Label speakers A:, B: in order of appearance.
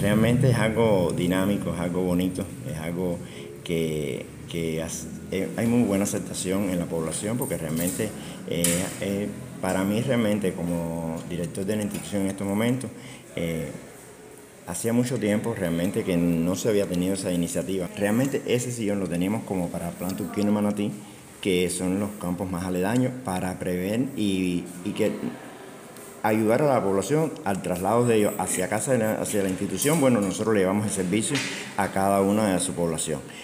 A: realmente es algo dinámico, es algo bonito, es algo hay muy buena aceptación en la población porque realmente para mí realmente como director de la institución en estos momentos eh, hacía mucho tiempo realmente que no se había tenido esa iniciativa. Realmente ese sillón lo teníamos como para Planta Urquino y Manatí, que son los campos más aledaños, para prever y que ayudar a la población al traslado de ellos hacia casa, hacia la institución. Bueno, nosotros le llevamos el servicio a cada una de su población.